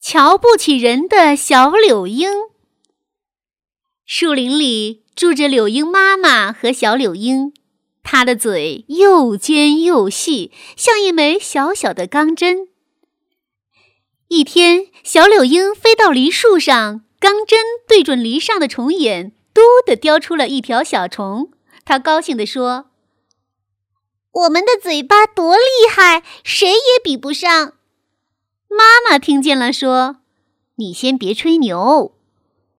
瞧不起人的小柳莺。树林里住着柳莺妈妈和小柳莺，她的嘴又尖又细，像一枚小小的钢针。一天，小柳莺飞到梨树上，钢针对准梨上的虫眼，嘟地叼出了一条小虫。她高兴地说：“ 我们的嘴巴多厉害，谁也比不上。” 妈妈听见了说：“你先别吹牛，